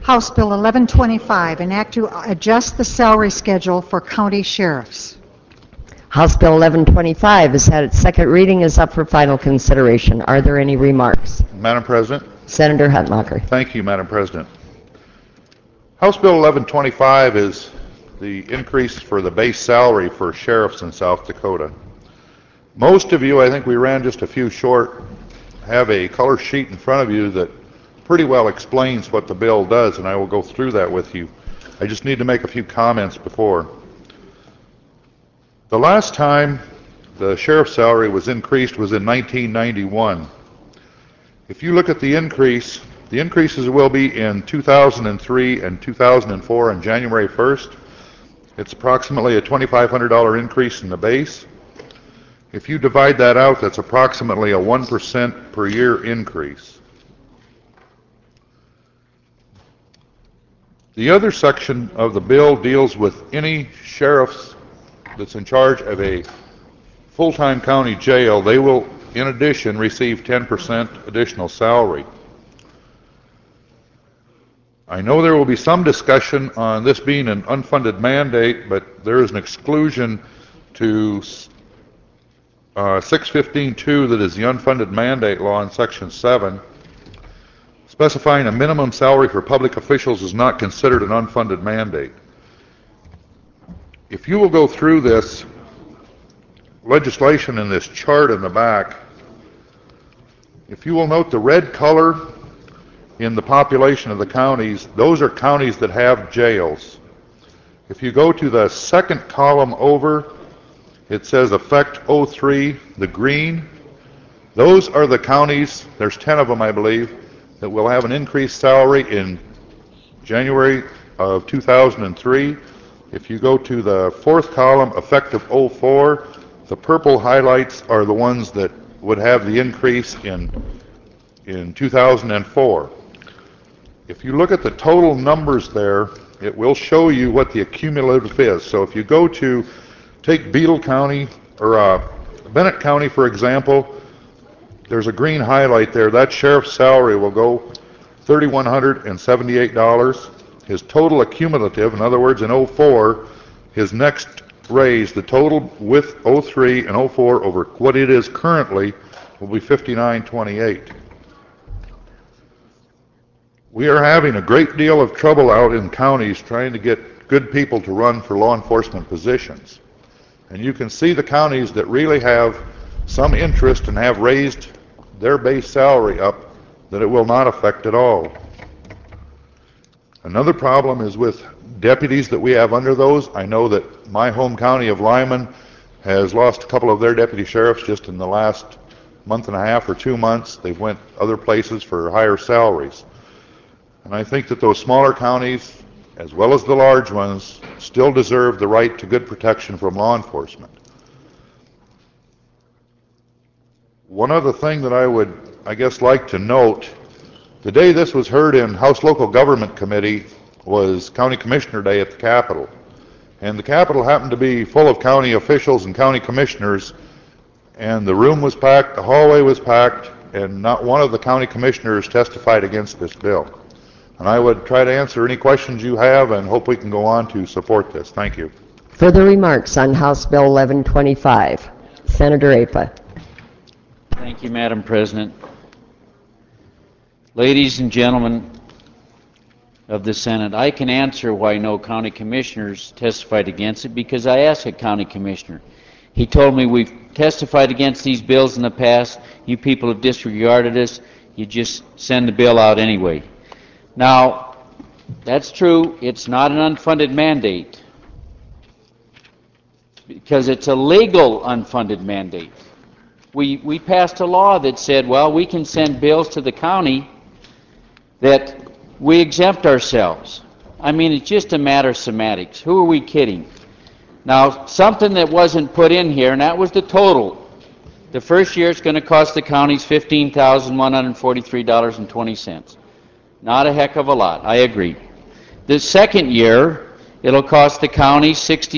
House Bill 1125, an act to adjust the salary schedule for county sheriffs. House Bill 1125 has had its second reading, is up for final consideration. Are there any remarks? Madam President. Senator Hutmacher. Thank you, Madam President. House Bill 1125 is the increase for the base salary for sheriffs in South Dakota. Most of you, I think we ran just a few short, have a color sheet in front of you that pretty well explains what the bill does, and I will go through that with you. I just need to make a few comments before. The last time the sheriff's salary was increased was in 1991. If you look at the increases will be in 2003 and 2004 on January 1st. It's approximately a $2,500 increase in the base. If you divide that out, that's approximately a 1% per year increase. The other section of the bill deals with any sheriffs that's in charge of a full-time county jail. They will, in addition, receive 10% additional salary. I know there will be some discussion on this being an unfunded mandate, but there is an exclusion to 615.2 that is the unfunded mandate law in Section 7, specifying a minimum salary for public officials is not considered an unfunded mandate. If you will go through this legislation in this chart in the back, if you will note the red color in the population of the counties, those are counties that have jails. If you go to the second column over, it says effect 03, the green. Those are the counties, there's 10 of them I believe, that will have an increased salary in January of 2003. If you go to the fourth column, effective 04, the purple highlights are the ones that would have the increase in 2004. If you look at the total numbers there, it will show you what the accumulative is. So if you go to, take Beadle County, or Bennett County for example, there's a green highlight there. That sheriff's salary will go $3,178. His total accumulative, in other words, in 04, his next raise, the total with 03 and 04 over what it is currently, will be $59.28. We are having a great deal of trouble out in counties trying to get good people to run for law enforcement positions. And you can see the counties that really have some interest and have raised their base salary up that it will not affect at all. Another problem is with deputies that we have under those. I know that my home county of Lyman has lost a couple of their deputy sheriffs just in the last month and a half or 2 months. They've went other places for higher salaries. And I think that those smaller counties, as well as the large ones, still deserve the right to good protection from law enforcement. One other thing that I would, I guess, like to note, the day this was heard in House Local Government Committee was County Commissioner Day at the Capitol. And the Capitol happened to be full of county officials and county commissioners, and the room was packed, the hallway was packed, and not one of the county commissioners testified against this bill. And I would try to answer any questions you have and hope we can go on to support this. Thank you. Further remarks on House Bill 1125. Senator Apa. Thank you, Madam President. Ladies and gentlemen of the Senate, I can answer why no county commissioners testified against it because I asked a county commissioner. He told me, we've testified against these bills in the past, you people have disregarded us, you just send the bill out anyway. Now, that's true, it's not an unfunded mandate because it's a legal unfunded mandate. We passed a law that said, well, we can send bills to the county that we exempt ourselves. I mean, it's just a matter of semantics. Who are we kidding? Now, something that wasn't put in here, and that was the total. The first year it's going to cost the counties $15,143.20. Not a heck of a lot, I agree. The second year, it'll cost the county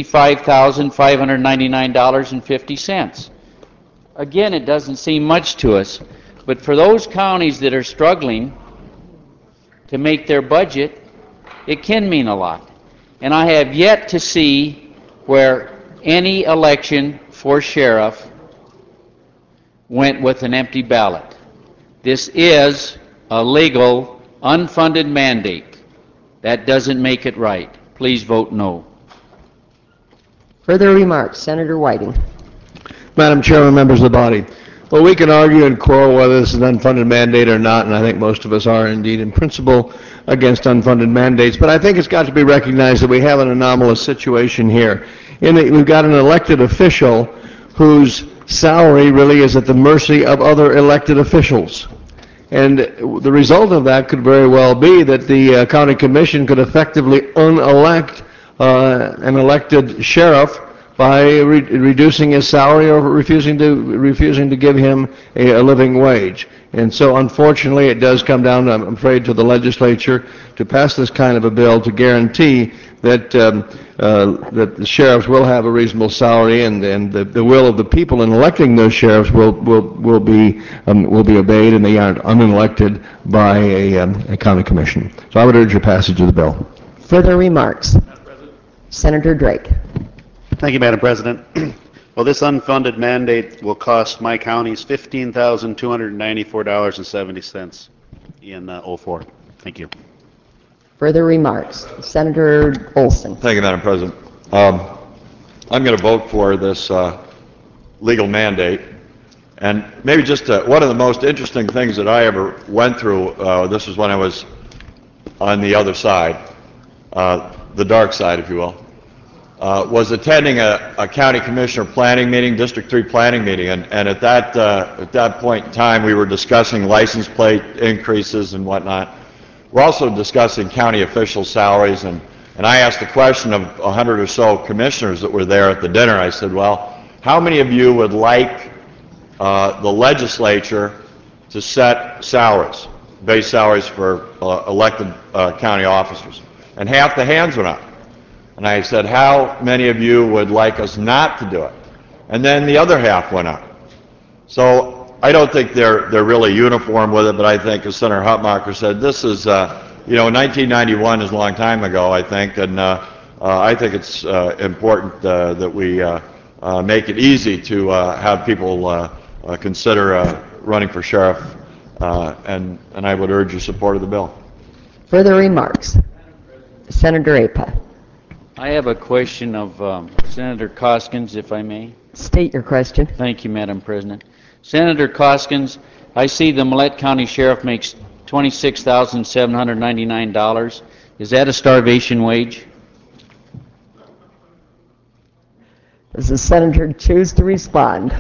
$65,599.50. Again, it doesn't seem much to us, but for those counties that are struggling to make their budget, It can mean a lot. And I have yet to see where any election for sheriff went with an empty ballot. This is a legal, unfunded mandate. That doesn't make it right. Please vote no. Further remarks, Senator Whiting. Madam Chairman, members of the body, well, we can argue and quarrel whether this is an unfunded mandate or not, and I think most of us are indeed in principle against unfunded mandates, but I think it's got to be recognized that we have an anomalous situation here. We've got an elected official whose salary really is at the mercy of other elected officials. And the result of that could very well be that the county commission could effectively unelect an elected sheriff by reducing his salary or refusing to give him a living wage. And so unfortunately it does come down, I'm afraid, to the legislature to pass this kind of a bill to guarantee that that the sheriffs will have a reasonable salary, and the will of the people in electing those sheriffs will be obeyed, and they aren't unelected by a county commission. So I would urge your passage of the bill. Further remarks, Senator Drake. Thank you, Madam President. Well, this unfunded mandate will cost my counties $15,294.70 in '04. Thank you. Further remarks, Senator Olson. Thank you, Madam President. I'm going to vote for this legal mandate. And maybe just one of the most interesting things that I ever went through, this was when I was on the other side, the dark side, if you will, was attending a county commissioner planning meeting, District 3 planning meeting, and at that point in time we were discussing license plate increases and whatnot. We're also discussing county official salaries, and I asked the question of 100 or so commissioners that were there at the dinner. I said, well, how many of you would like the legislature to set salaries, base salaries for elected county officers? And half the hands went up. And I said, how many of you would like us not to do it? And then the other half went up. So I don't think they're really uniform with it, but I think, as Senator Hutmacher said, this is, 1991 is a long time ago, I think, and I think it's important that we make it easy to have people consider running for sheriff, and I would urge your support of the bill. Further remarks, Senator Apa. I have a question of Senator Koskins, if I may. State your question. Thank you, Madam President. Senator Koskins, I see the Millette County Sheriff makes $26,799. Is that a starvation wage? Does the senator choose to respond?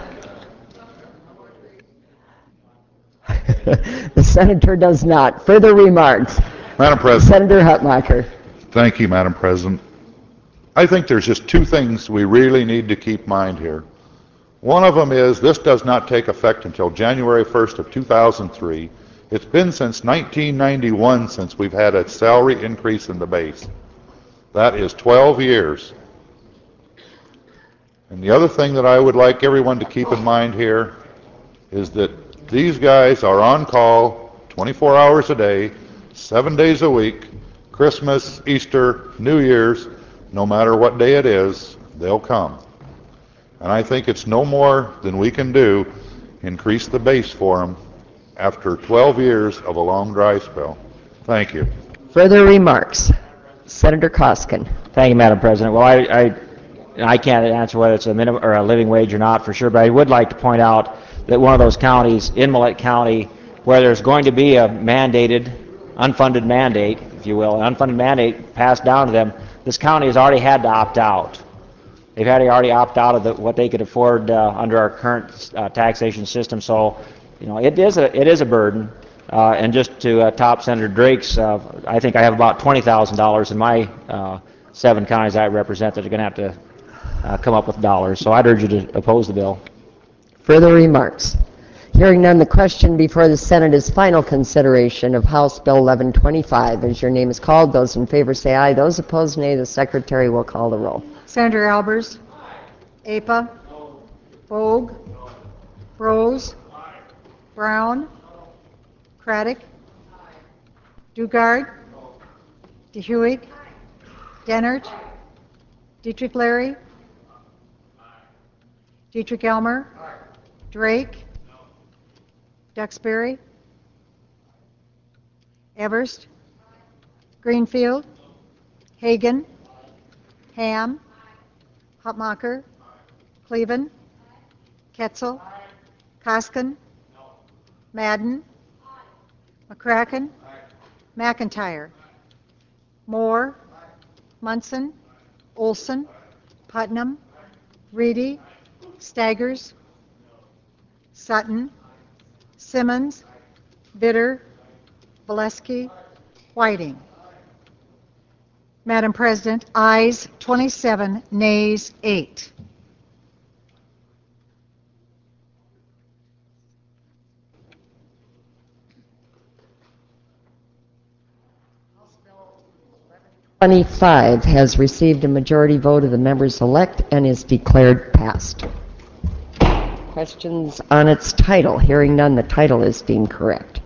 The senator does not. Further remarks. Madam President. Senator Hutmacher. Thank you, Madam President. I think there's just two things we really need to keep in mind here. One of them is this does not take effect until January 1st of 2003. It's been since 1991 since we've had a salary increase in the base. That is 12 years. And the other thing that I would like everyone to keep in mind here is that these guys are on call 24 hours a day, 7 days a week, Christmas, Easter, New Year's, no matter what day it is, they'll come. And I think it's no more than we can do, increase the base for them after 12 years of a long dry spell. Thank you. Further remarks. Senator Koskin. Thank you, Madam President. Well, I can't answer whether it's a minimum or a living wage or not for sure, but I would like to point out that one of those counties in Millette County where there's going to be a mandated, unfunded mandate, if you will, an unfunded mandate passed down to them, this county has already had to opt out. They've had to already opt out of what they could afford under our current taxation system. So, it is a burden. And just to top Senator Drake's, I think I have about $20,000 in my 7 counties I represent that are going to have to come up with dollars. So I'd urge you to oppose the bill. Further remarks. Hearing none, the question before the Senate is final consideration of House Bill 1125. As your name is called, those in favor say aye. Those opposed, nay. The Secretary will call the roll. Senator Albers? Apa? Bogue? Rose? Brown? Craddock? Dugard? DeHuig, Dennert, Dietrich Larry, Dietrich Elmer, Drake, Duxbury, Everst, Greenfield, Hagan, Ham, Hupmacher, Cleven, Ketzel, Koskin, Madden, McCracken, McIntyre, Moore, Munson, Olson, Putnam, Reedy, Staggers, Sutton, Simmons, Bitter, Valesky, Whiting. Madam President, ayes 27, nays 8. Bill 25 has received a majority vote of the members elect and is declared passed. Questions on its title? Hearing none, the title is deemed correct.